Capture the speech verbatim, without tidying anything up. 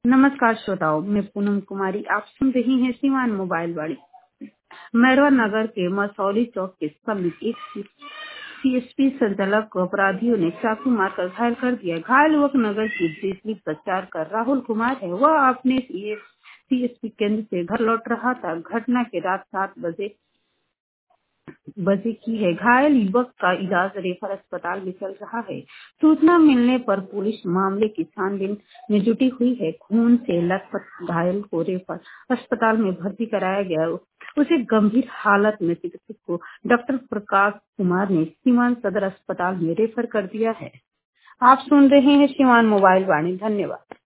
नमस्कार श्रोताओं, मैं पूनम कुमारी। आप सुन रही हैं सीवान मोबाइल वाणी। मैरवा नगर के मसौली चौक के समीप एक सीएसपी संचालक को अपराधियों ने चाकू मारकर घायल कर दिया। घायल युवक नगर की बिजली प्रचार कर राहुल कुमार है। वह अपने सीएसपी केंद्र से घर लौट रहा था। घटना के रात सात बजे बजे की है। घायल युवक का इलाज रेफर अस्पताल में चल रहा है। सूचना मिलने पर पुलिस मामले की छानबीन में जुटी हुई है। खून से लथपथ घायल को रेफर अस्पताल में भर्ती कराया गया। उसे गंभीर हालत में चिकित्सक को डॉक्टर प्रकाश कुमार ने सीवान सदर अस्पताल में रेफर कर दिया है। आप सुन रहे हैं सीवान मोबाइल वाणी। धन्यवाद।